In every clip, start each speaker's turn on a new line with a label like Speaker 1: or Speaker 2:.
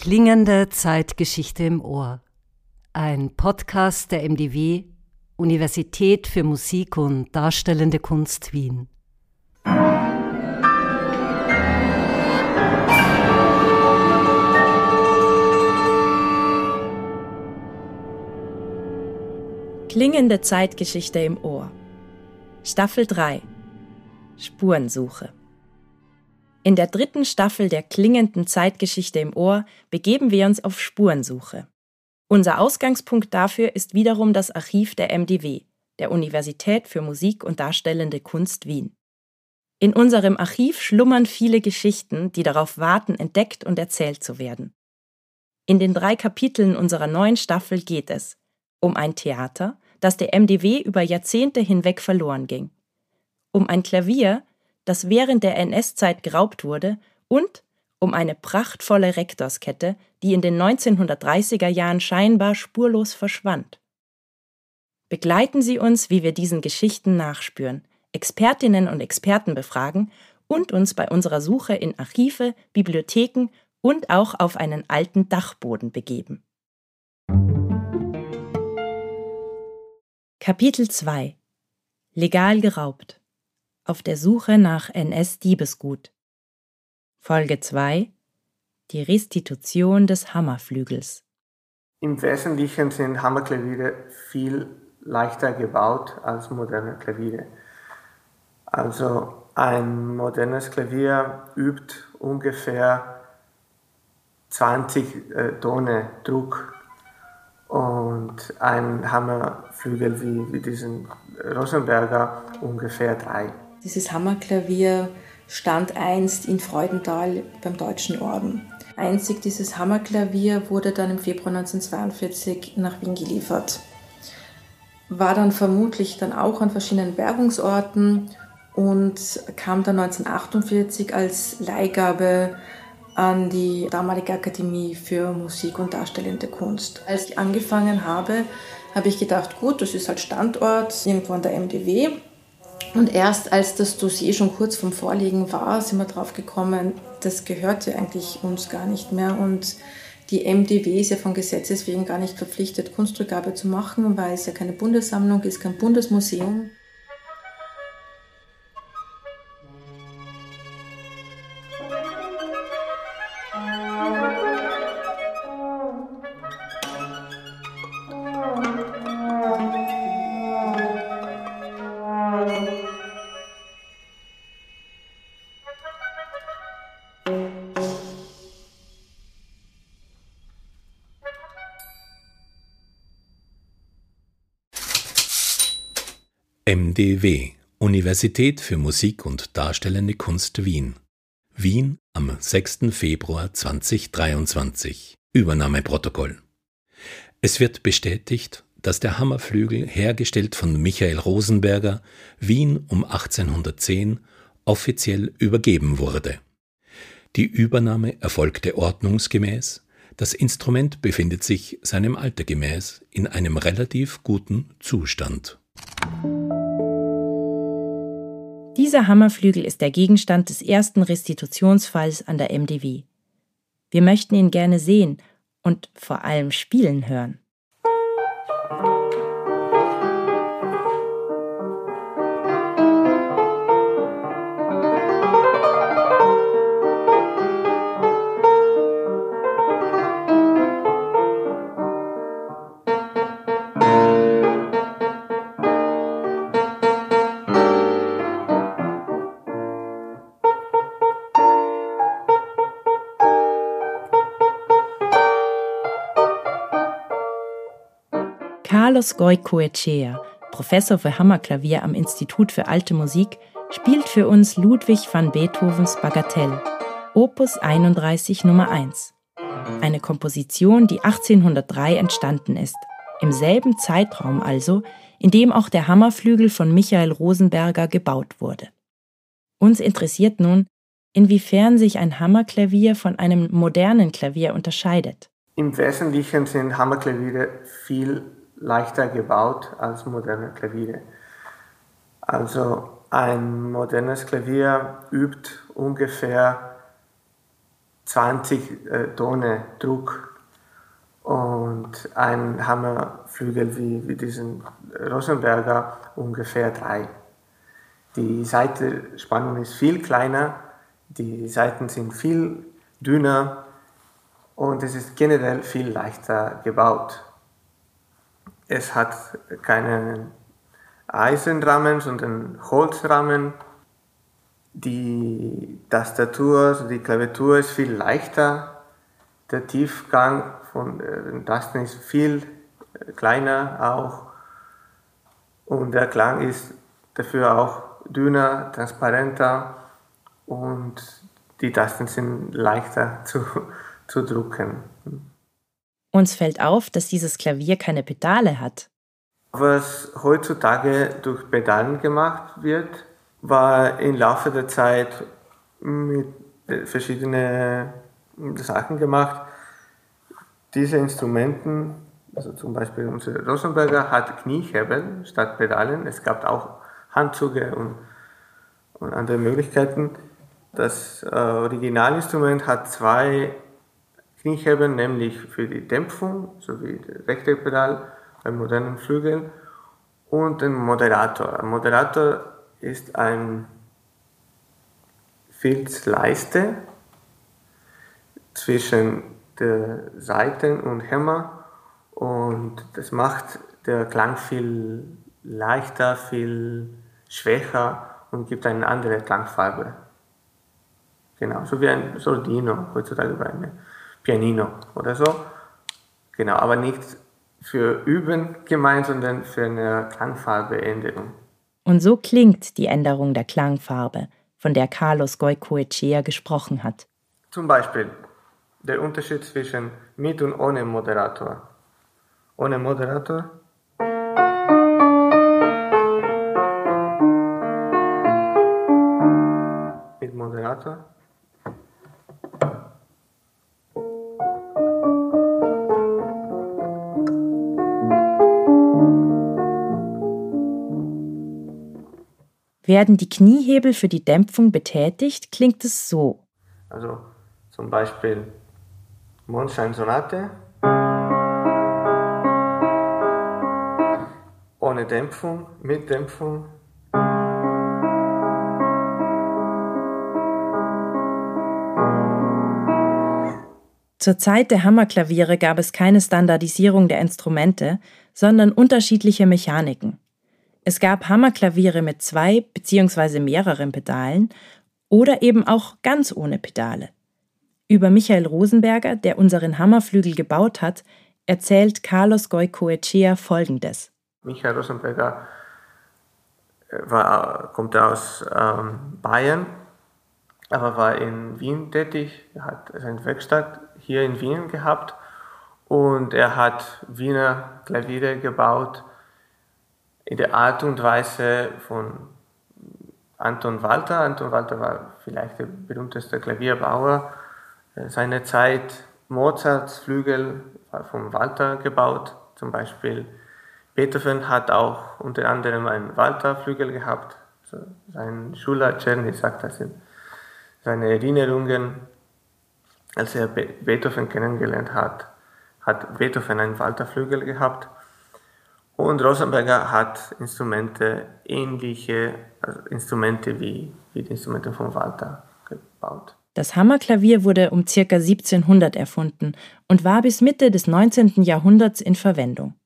Speaker 1: Klingende Zeitgeschichte im Ohr. Ein Podcast der MDW, Universität für Musik und Darstellende Kunst Wien.
Speaker 2: Klingende Zeitgeschichte im Ohr. Staffel 3. Spurensuche. In der 3. Staffel der klingenden Zeitgeschichte im Ohr begeben wir uns auf Spurensuche. Unser Ausgangspunkt dafür ist wiederum das Archiv der MDW, der Universität für Musik und Darstellende Kunst Wien. In unserem Archiv schlummern viele Geschichten, die darauf warten, entdeckt und erzählt zu werden. In den 3 Kapiteln unserer neuen Staffel geht es um ein Theater, das der MDW über Jahrzehnte hinweg verloren ging, um ein Klavier, das während der NS-Zeit geraubt wurde, und um eine prachtvolle Rektorskette, die in den 1930er Jahren scheinbar spurlos verschwand. Begleiten Sie uns, wie wir diesen Geschichten nachspüren, Expertinnen und Experten befragen und uns bei unserer Suche in Archive, Bibliotheken und auch auf einen alten Dachboden begeben. Kapitel 2. Legal geraubt. Auf der Suche nach NS-Diebesgut. Folge 2. Die Restitution des Hammerflügels.
Speaker 3: Im Wesentlichen sind Hammerklaviere viel leichter gebaut als moderne Klaviere. Also ein modernes Klavier übt ungefähr 20 Tonnen Druck und ein Hammerflügel wie diesen Rosenberger ungefähr 3.
Speaker 4: Dieses Hammerklavier stand einst in Freudenthal beim Deutschen Orden. Einzig dieses Hammerklavier wurde dann im Februar 1942 nach Wien geliefert. War dann vermutlich dann auch an verschiedenen Bergungsorten und kam dann 1948 als Leihgabe an die damalige Akademie für Musik und Darstellende Kunst. Als ich angefangen habe, habe ich gedacht, gut, das ist halt Standort irgendwo an der MDW. Und erst als das Dossier schon kurz vorm Vorliegen war, sind wir drauf gekommen, das gehörte eigentlich uns gar nicht mehr. Und die MDW ist ja von Gesetzes wegen gar nicht verpflichtet, Kunstrückgabe zu machen, weil es ja keine Bundessammlung ist, kein Bundesmuseum.
Speaker 5: MDW, Universität für Musik und Darstellende Kunst Wien. Wien am 6. Februar 2023. Übernahmeprotokoll. Es wird bestätigt, dass der Hammerflügel, hergestellt von Michael Rosenberger, Wien um 1810, offiziell übergeben wurde. Die Übernahme erfolgte ordnungsgemäß. Das Instrument befindet sich seinem Alter gemäß in einem relativ guten Zustand.
Speaker 2: Dieser Hammerflügel ist der Gegenstand des ersten Restitutionsfalls an der MDW. Wir möchten ihn gerne sehen und vor allem spielen hören. Carlos Goicoechea, Professor für Hammerklavier am Institut für Alte Musik, spielt für uns Ludwig van Beethovens Bagatelle, Opus 31 Nummer 1. Eine Komposition, die 1803 entstanden ist, im selben Zeitraum also, in dem auch der Hammerflügel von Michael Rosenberger gebaut wurde. Uns interessiert nun, inwiefern sich ein Hammerklavier von einem modernen Klavier unterscheidet.
Speaker 3: Im Wesentlichen sind Hammerklaviere viel leichter gebaut als moderne Klaviere. Also ein modernes Klavier übt ungefähr 20 Tonnen Druck und ein Hammerflügel wie diesen Rosenberger ungefähr 3. Die Saitenspannung ist viel kleiner, die Saiten sind viel dünner und es ist generell viel leichter gebaut. Es hat keinen Eisenrahmen, sondern Holzrahmen. Die Tastatur, also die Klaviatur ist viel leichter. Der Tiefgang von den Tasten ist viel kleiner auch. Und der Klang ist dafür auch dünner, transparenter und die Tasten sind leichter zu drücken.
Speaker 2: Uns fällt auf, dass dieses Klavier keine Pedale hat.
Speaker 3: Was heutzutage durch Pedalen gemacht wird, war im Laufe der Zeit mit verschiedenen Sachen gemacht. Diese Instrumenten, also zum Beispiel unser Rosenberger, hat Kniehebel statt Pedalen. Es gab auch Handzüge und andere Möglichkeiten. Das Originalinstrument hat 2 Kniehebel, nämlich für die Dämpfung, sowie das rechte Pedal beim modernen Flügel, und den Moderator. Ein Moderator ist eine Filzleiste zwischen der Saiten und Hämmer und das macht den Klang viel leichter, viel schwächer und gibt eine andere Klangfarbe. Genau, so wie ein Soldino heutzutage bei einem Pianino oder so. Genau, aber nicht für Üben gemeint, sondern für eine Klangfarbeänderung.
Speaker 2: Und so klingt die Änderung der Klangfarbe, von der Carlos Goicoechea gesprochen hat.
Speaker 3: Zum Beispiel der Unterschied zwischen mit und ohne Moderator. Ohne Moderator mit Moderator.
Speaker 2: Werden die Kniehebel für die Dämpfung betätigt, klingt es so.
Speaker 3: Also zum Beispiel Mondscheinsonate ohne Dämpfung, mit Dämpfung.
Speaker 2: Zur Zeit der Hammerklaviere gab es keine Standardisierung der Instrumente, sondern unterschiedliche Mechaniken. Es gab Hammerklaviere mit 2 bzw. mehreren Pedalen oder eben auch ganz ohne Pedale. Über Michael Rosenberger, der unseren Hammerflügel gebaut hat, erzählt Carlos Goicoechea Folgendes.
Speaker 3: Michael Rosenberger kommt aus Bayern, aber war in Wien tätig. Er hat seine Werkstatt hier in Wien gehabt und er hat Wiener Klaviere gebaut in der Art und Weise von Anton Walter. Anton Walter war vielleicht der berühmteste Klavierbauer seiner Zeit. Mozarts Flügel war von Walter gebaut. Zum Beispiel Beethoven hat auch unter anderem einen Walter-Flügel gehabt. Also sein Schüler Czerny sagt das in seinen Erinnerungen. Als er Beethoven kennengelernt hat, hat Beethoven einen Walter-Flügel gehabt. Und Rosenberger hat ähnliche Instrumente wie die Instrumente von Walter gebaut.
Speaker 2: Das Hammerklavier wurde um ca. 1700 erfunden und war bis Mitte des 19. Jahrhunderts in Verwendung.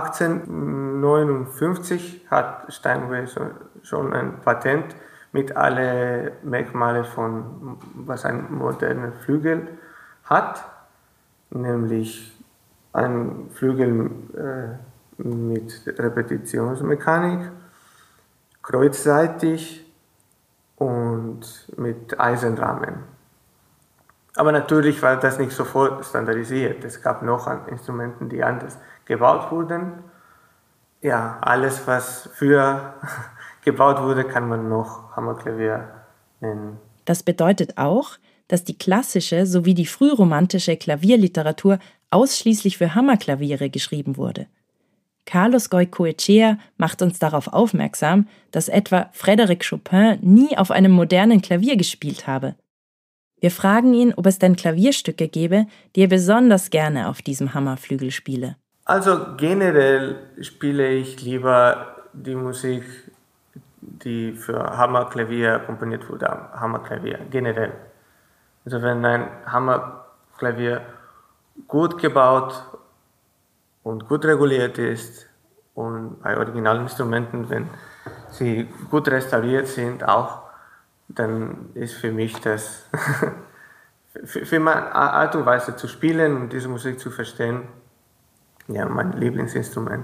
Speaker 3: 1859 hat Steinway schon ein Patent mit allen Merkmalen von was ein moderner Flügel hat, nämlich ein Flügel mit Repetitionsmechanik, kreuzseitig und mit Eisenrahmen. Aber natürlich war das nicht sofort standardisiert. Es gab noch Instrumente, die anders gebaut wurden. Ja, alles, was früher gebaut wurde, kann man noch Hammerklavier nennen.
Speaker 2: Das bedeutet auch, dass die klassische sowie die frühromantische Klavierliteratur ausschließlich für Hammerklaviere geschrieben wurde. Carlos Goicoechea macht uns darauf aufmerksam, dass etwa Frédéric Chopin nie auf einem modernen Klavier gespielt habe. Wir fragen ihn, ob es denn Klavierstücke gäbe, die er besonders gerne auf diesem Hammerflügel spiele.
Speaker 3: Also generell spiele ich lieber die Musik, die für Hammerklavier komponiert wurde, Hammerklavier, generell. Also wenn ein Hammerklavier gut gebaut und gut reguliert ist und bei Originalinstrumenten, wenn sie gut restauriert sind auch, dann ist für mich das, für meine Art und Weise zu spielen und diese Musik zu verstehen, ja, mein Lieblingsinstrument.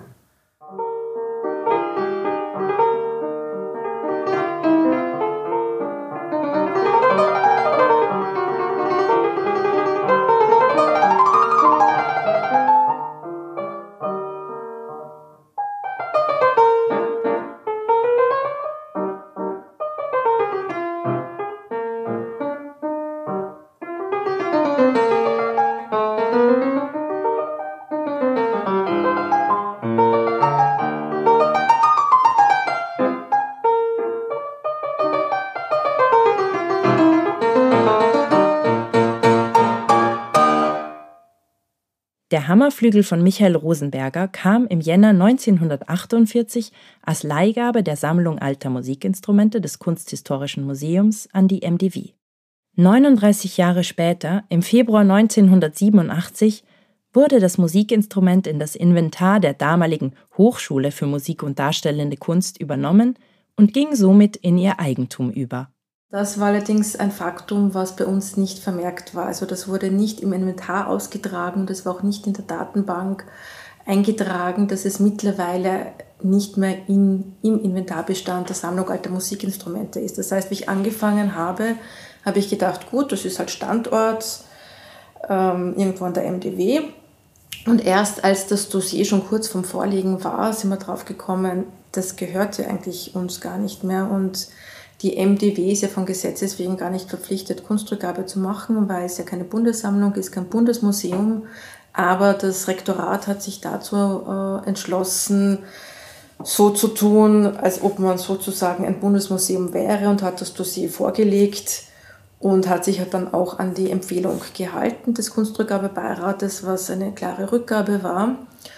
Speaker 2: Der Hammerflügel von Michael Rosenberger kam im Jänner 1948 als Leihgabe der Sammlung alter Musikinstrumente des Kunsthistorischen Museums an die MDW. 39 Jahre später, im Februar 1987, wurde das Musikinstrument in das Inventar der damaligen Hochschule für Musik und Darstellende Kunst übernommen und ging somit in ihr Eigentum über.
Speaker 4: Das war allerdings ein Faktum, was bei uns nicht vermerkt war. Also das wurde nicht im Inventar ausgetragen, das war auch nicht in der Datenbank eingetragen, dass es mittlerweile nicht mehr im Inventarbestand der Sammlung alter Musikinstrumente ist. Das heißt, wie ich angefangen habe, habe ich gedacht, gut, das ist halt Standort irgendwo an der MDW. Und erst als das Dossier schon kurz vorm Vorliegen war, sind wir drauf gekommen, das gehörte eigentlich uns gar nicht mehr. Und die MDW ist ja von Gesetzes wegen gar nicht verpflichtet, Kunstrückgabe zu machen, weil es ja keine Bundessammlung ist, kein Bundesmuseum. Aber das Rektorat hat sich dazu entschlossen, so zu tun, als ob man sozusagen ein Bundesmuseum wäre, und hat das Dossier vorgelegt und hat sich halt dann auch an die Empfehlung gehalten des Kunstrückgabebeirates, was eine klare Rückgabe war.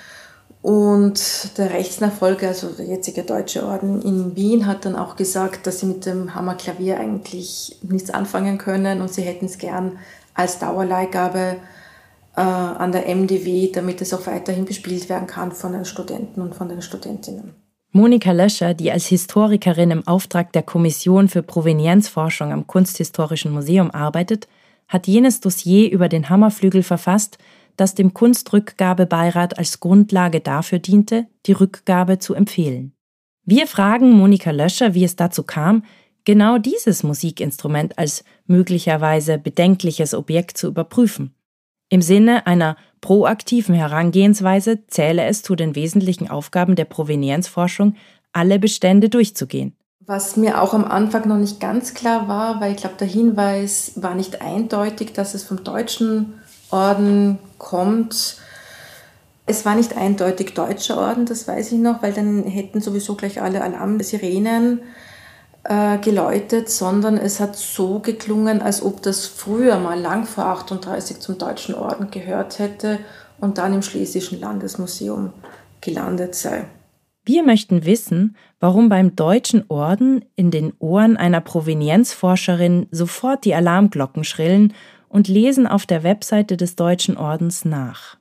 Speaker 4: Und der Rechtsnachfolger, also der jetzige Deutsche Orden in Wien, hat dann auch gesagt, dass sie mit dem Hammerklavier eigentlich nichts anfangen können und sie hätten es gern als Dauerleihgabe an der MDW, damit es auch weiterhin bespielt werden kann von den Studenten und von den Studentinnen.
Speaker 2: Monika Löscher, die als Historikerin im Auftrag der Kommission für Provenienzforschung am Kunsthistorischen Museum arbeitet, hat jenes Dossier über den Hammerflügel verfasst, das dem Kunstrückgabebeirat als Grundlage dafür diente, die Rückgabe zu empfehlen. Wir fragen Monika Löscher, wie es dazu kam, genau dieses Musikinstrument als möglicherweise bedenkliches Objekt zu überprüfen. Im Sinne einer proaktiven Herangehensweise zähle es zu den wesentlichen Aufgaben der Provenienzforschung, alle Bestände durchzugehen.
Speaker 4: Was mir auch am Anfang noch nicht ganz klar war, weil ich glaube, der Hinweis war nicht eindeutig, dass es vom Deutschen Orden kommt. Es war nicht eindeutig Deutscher Orden, das weiß ich noch, weil dann hätten sowieso gleich alle Alarmsirenen geläutet, sondern es hat so geklungen, als ob das früher mal lang vor 38 zum Deutschen Orden gehört hätte und dann im Schlesischen Landesmuseum gelandet sei.
Speaker 2: Wir möchten wissen, warum beim Deutschen Orden in den Ohren einer Provenienzforscherin sofort die Alarmglocken schrillen, und lesen auf der Webseite des Deutschen Ordens nach.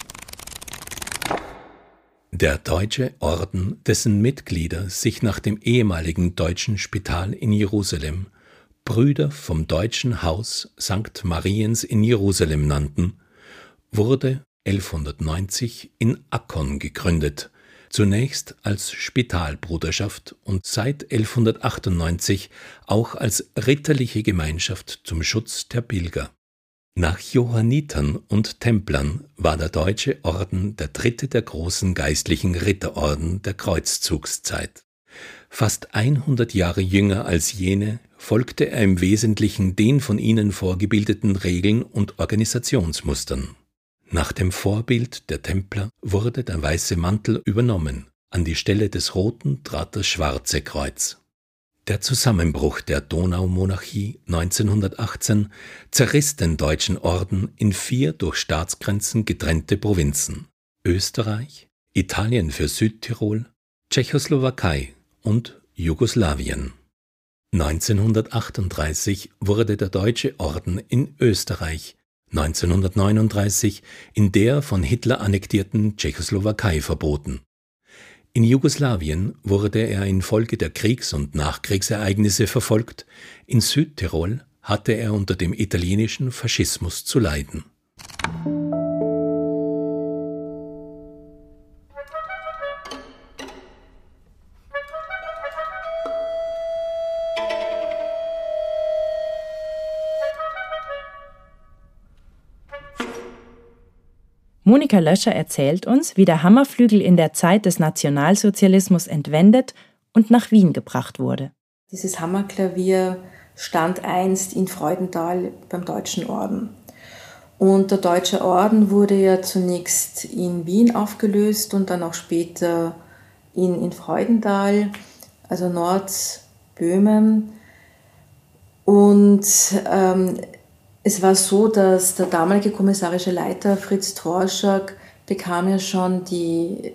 Speaker 5: Der Deutsche Orden, dessen Mitglieder sich nach dem ehemaligen deutschen Spital in Jerusalem Brüder vom Deutschen Haus St. Mariens in Jerusalem nannten, wurde 1190 in Akkon gegründet, zunächst als Spitalbruderschaft und seit 1198 auch als ritterliche Gemeinschaft zum Schutz der Pilger. Nach Johannitern und Templern war der Deutsche Orden der dritte der großen geistlichen Ritterorden der Kreuzzugszeit. Fast 100 Jahre jünger als jene folgte er im Wesentlichen den von ihnen vorgebildeten Regeln und Organisationsmustern. Nach dem Vorbild der Templer wurde der weiße Mantel übernommen, an die Stelle des roten trat das schwarze Kreuz. Der Zusammenbruch der Donaumonarchie 1918 zerriss den Deutschen Orden in 4 durch Staatsgrenzen getrennte Provinzen: Österreich, Italien für Südtirol, Tschechoslowakei und Jugoslawien. 1938 wurde der Deutsche Orden in Österreich, 1939 in der von Hitler annektierten Tschechoslowakei verboten. In Jugoslawien wurde er infolge der Kriegs- und Nachkriegsereignisse verfolgt, in Südtirol hatte er unter dem italienischen Faschismus zu leiden.
Speaker 2: Monika Löscher erzählt uns, wie der Hammerflügel in der Zeit des Nationalsozialismus entwendet und nach Wien gebracht wurde.
Speaker 4: Dieses Hammerklavier stand einst in Freudenthal beim Deutschen Orden. Und der Deutsche Orden wurde ja zunächst in Wien aufgelöst und dann auch später in Freudenthal, also Nordböhmen. Und es war so, dass der damalige kommissarische Leiter Fritz Torschak bekam ja schon die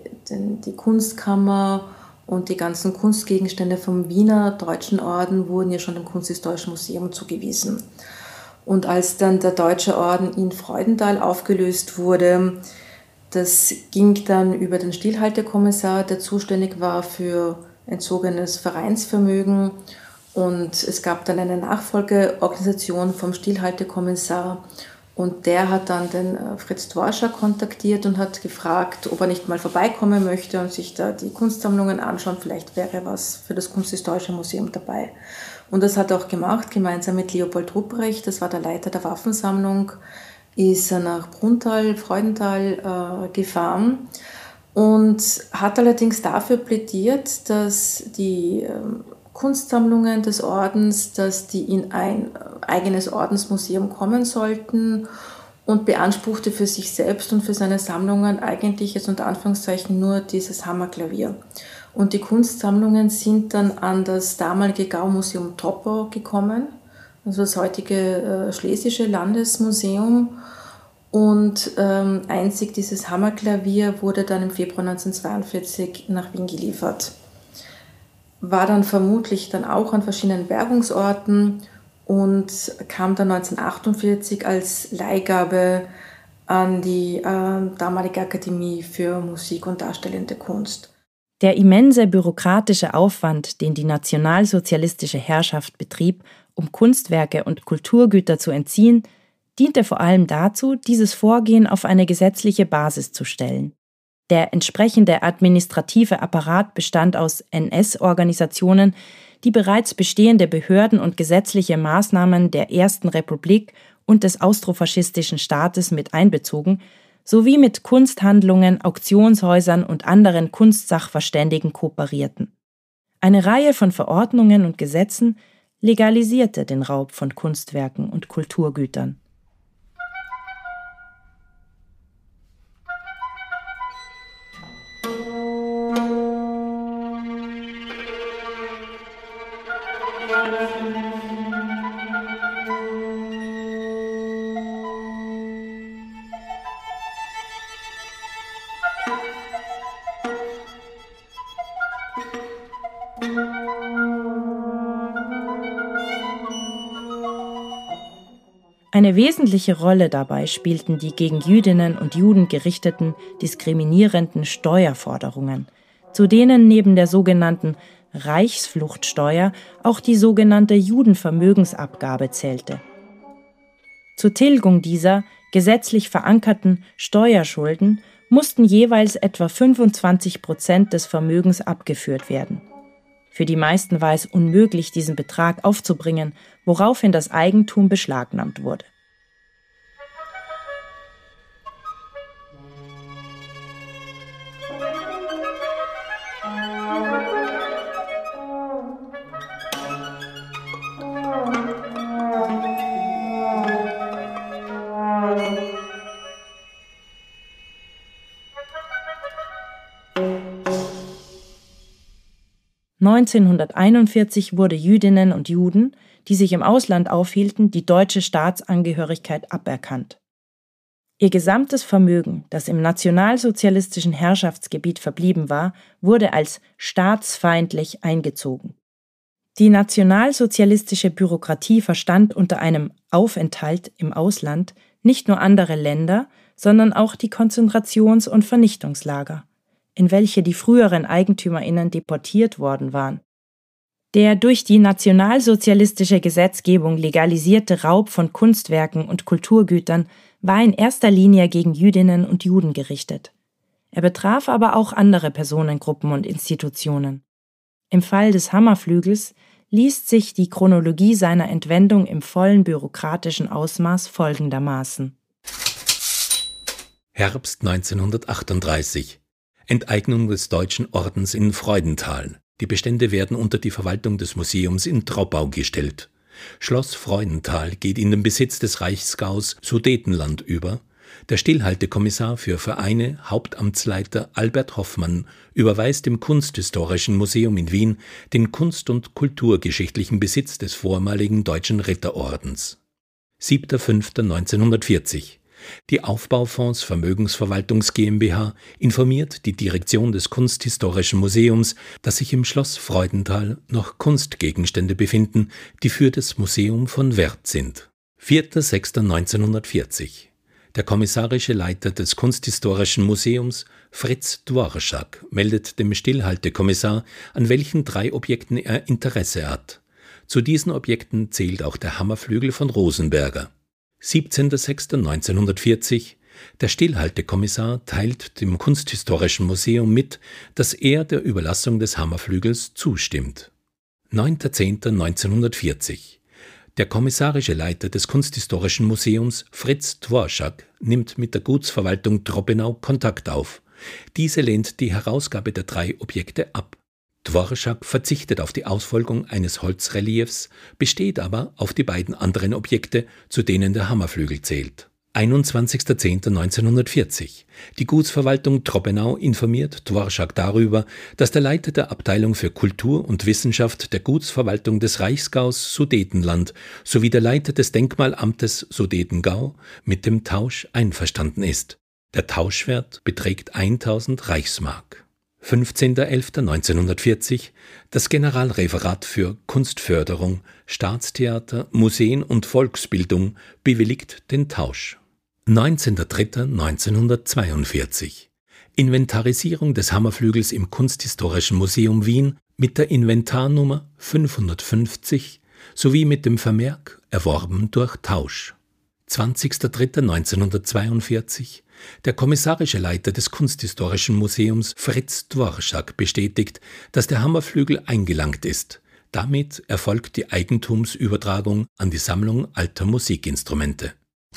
Speaker 4: Kunstkammer und die ganzen Kunstgegenstände vom Wiener Deutschen Orden wurden ja schon dem Kunsthistorischen Museum zugewiesen. Und als dann der Deutsche Orden in Freudenthal aufgelöst wurde, das ging dann über den Stillhaltekommissar, der zuständig war für entzogenes Vereinsvermögen. Und es gab dann eine Nachfolgeorganisation vom Stillhaltekommissar und der hat dann den Fritz Torschak kontaktiert und hat gefragt, ob er nicht mal vorbeikommen möchte und sich da die Kunstsammlungen anschauen. Vielleicht wäre was für das Kunsthistorische Museum dabei. Und das hat er auch gemacht, gemeinsam mit Leopold Rupprecht, das war der Leiter der Waffensammlung, ist er nach Brunthal, Freudenthal gefahren und hat allerdings dafür plädiert, dass die Kunstsammlungen des Ordens, dass die in ein eigenes Ordensmuseum kommen sollten und beanspruchte für sich selbst und für seine Sammlungen eigentlich jetzt unter Anführungszeichen nur dieses Hammerklavier. Und die Kunstsammlungen sind dann an das damalige Gaumuseum Troppau gekommen, also das heutige Schlesische Landesmuseum. Und einzig dieses Hammerklavier wurde dann im Februar 1942 nach Wien geliefert. War dann vermutlich dann auch an verschiedenen Bergungsorten und kam dann 1948 als Leihgabe an die damalige Akademie für Musik und Darstellende Kunst.
Speaker 2: Der immense bürokratische Aufwand, den die nationalsozialistische Herrschaft betrieb, um Kunstwerke und Kulturgüter zu entziehen, diente vor allem dazu, dieses Vorgehen auf eine gesetzliche Basis zu stellen. Der entsprechende administrative Apparat bestand aus NS-Organisationen, die bereits bestehende Behörden und gesetzliche Maßnahmen der Ersten Republik und des austrofaschistischen Staates mit einbezogen, sowie mit Kunsthandlungen, Auktionshäusern und anderen Kunstsachverständigen kooperierten. Eine Reihe von Verordnungen und Gesetzen legalisierte den Raub von Kunstwerken und Kulturgütern. Eine wesentliche Rolle dabei spielten die gegen Jüdinnen und Juden gerichteten, diskriminierenden Steuerforderungen, zu denen neben der sogenannten Reichsfluchtsteuer auch die sogenannte Judenvermögensabgabe zählte. Zur Tilgung dieser gesetzlich verankerten Steuerschulden mussten jeweils etwa 25% des Vermögens abgeführt werden. Für die meisten war es unmöglich, diesen Betrag aufzubringen, woraufhin das Eigentum beschlagnahmt wurde. 1941 wurde Jüdinnen und Juden, die sich im Ausland aufhielten, die deutsche Staatsangehörigkeit aberkannt. Ihr gesamtes Vermögen, das im nationalsozialistischen Herrschaftsgebiet verblieben war, wurde als staatsfeindlich eingezogen. Die nationalsozialistische Bürokratie verstand unter einem Aufenthalt im Ausland nicht nur andere Länder, sondern auch die Konzentrations- und Vernichtungslager, in welche die früheren EigentümerInnen deportiert worden waren. Der durch die nationalsozialistische Gesetzgebung legalisierte Raub von Kunstwerken und Kulturgütern war in erster Linie gegen Jüdinnen und Juden gerichtet. Er betraf aber auch andere Personengruppen und Institutionen. Im Fall des Hammerflügels liest sich die Chronologie seiner Entwendung im vollen bürokratischen Ausmaß folgendermaßen.
Speaker 5: Herbst 1938. Enteignung des Deutschen Ordens in Freudenthal. Die Bestände werden unter die Verwaltung des Museums in Troppau gestellt. Schloss Freudenthal geht in den Besitz des Reichsgaus Sudetenland über. Der Stillhaltekommissar für Vereine, Hauptamtsleiter Albert Hoffmann, überweist dem Kunsthistorischen Museum in Wien den kunst- und kulturgeschichtlichen Besitz des vormaligen Deutschen Ritterordens. 7.5.1940. Die Aufbaufonds Vermögensverwaltungs GmbH informiert die Direktion des Kunsthistorischen Museums, dass sich im Schloss Freudenthal noch Kunstgegenstände befinden, die für das Museum von Wert sind. 4.6.1940. Der kommissarische Leiter des Kunsthistorischen Museums, Fritz Dworschak, meldet dem Stillhaltekommissar, an welchen 3 Objekten er Interesse hat. Zu diesen Objekten zählt auch der Hammerflügel von Rosenberger. 17.06.1940. Der Stillhaltekommissar teilt dem Kunsthistorischen Museum mit, dass er der Überlassung des Hammerflügels zustimmt. 9.10.1940. Der kommissarische Leiter des Kunsthistorischen Museums, Fritz Dworschak, nimmt mit der Gutsverwaltung Troppenau Kontakt auf. Diese lehnt die Herausgabe der 3 Objekte ab. Dworschak verzichtet auf die Ausfolgung eines Holzreliefs, besteht aber auf die beiden anderen Objekte, zu denen der Hammerflügel zählt. 21.10.1940. Die Gutsverwaltung Troppenau informiert Dworschak darüber, dass der Leiter der Abteilung für Kultur und Wissenschaft der Gutsverwaltung des Reichsgaus Sudetenland sowie der Leiter des Denkmalamtes Sudetengau mit dem Tausch einverstanden ist. Der Tauschwert beträgt 1000 Reichsmark. 15.11.1940. Das Generalreferat für Kunstförderung, Staatstheater, Museen und Volksbildung bewilligt den Tausch. 19.03.1942. Inventarisierung des Hammerflügels im Kunsthistorischen Museum Wien mit der Inventarnummer 550 sowie mit dem Vermerk erworben durch Tausch. 20.03.1942. Der kommissarische Leiter des Kunsthistorischen Museums Fritz Dworschak bestätigt, dass der Hammerflügel eingelangt ist. Damit erfolgt die Eigentumsübertragung an die Sammlung alter Musikinstrumente.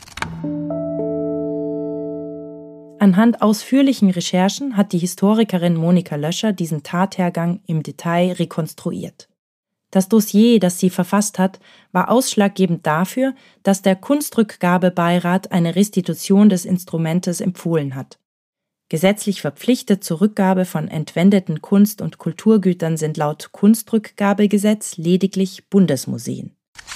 Speaker 2: Anhand ausführlichen Recherchen hat die Historikerin Monika Löscher diesen Tathergang im Detail rekonstruiert. Das Dossier, das sie verfasst hat, war ausschlaggebend dafür, dass der Kunstrückgabebeirat eine Restitution des Instrumentes empfohlen hat. Gesetzlich verpflichtet zur Rückgabe von entwendeten Kunst- und Kulturgütern sind laut Kunstrückgabegesetz lediglich Bundesmuseen.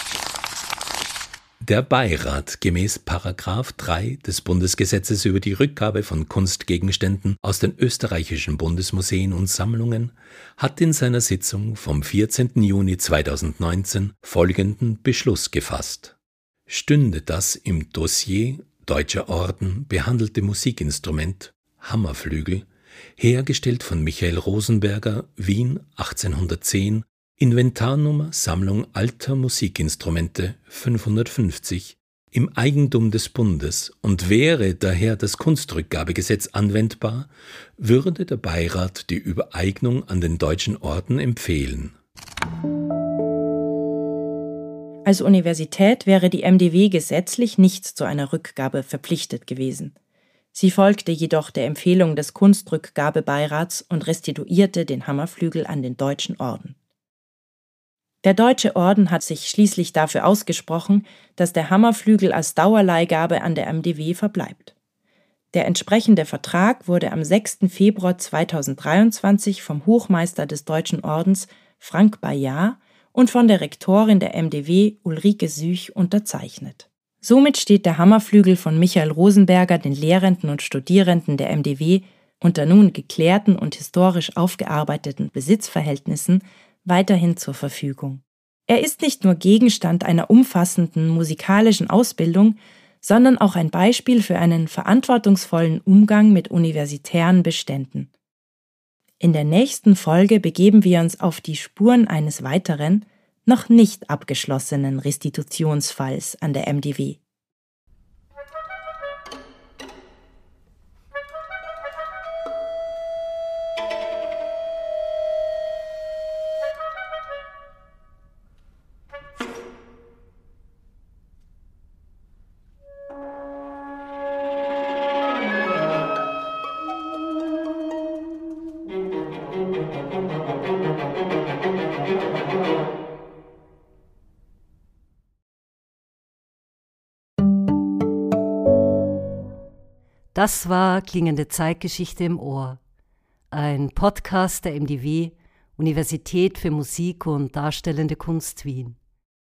Speaker 5: Der Beirat gemäß § 3 des Bundesgesetzes über die Rückgabe von Kunstgegenständen aus den österreichischen Bundesmuseen und Sammlungen hat in seiner Sitzung vom 14. Juni 2019 folgenden Beschluss gefasst. Stünde das im Dossier Deutscher Orden behandelte Musikinstrument Hammerflügel, hergestellt von Michael Rosenberger, Wien 1810, Inventarnummer Sammlung alter Musikinstrumente 550 im Eigentum des Bundes und wäre daher das Kunstrückgabegesetz anwendbar, würde der Beirat die Übereignung an den Deutschen Orden empfehlen.
Speaker 2: Als Universität wäre die MDW gesetzlich nicht zu einer Rückgabe verpflichtet gewesen. Sie folgte jedoch der Empfehlung des Kunstrückgabebeirats und restituierte den Hammerflügel an den Deutschen Orden. Der Deutsche Orden hat sich schließlich dafür ausgesprochen, dass der Hammerflügel als Dauerleihgabe an der MDW verbleibt. Der entsprechende Vertrag wurde am 6. Februar 2023 vom Hochmeister des Deutschen Ordens Frank Bayard und von der Rektorin der MDW Ulrike Süch unterzeichnet. Somit steht der Hammerflügel von Michael Rosenberger den Lehrenden und Studierenden der MDW unter nun geklärten und historisch aufgearbeiteten Besitzverhältnissen weiterhin zur Verfügung. Er ist nicht nur Gegenstand einer umfassenden musikalischen Ausbildung, sondern auch ein Beispiel für einen verantwortungsvollen Umgang mit universitären Beständen. In der nächsten Folge begeben wir uns auf die Spuren eines weiteren, noch nicht abgeschlossenen Restitutionsfalls an der MDW.
Speaker 1: Das war Klingende Zeitgeschichte im Ohr, ein Podcast der MDW, Universität für Musik und Darstellende Kunst Wien.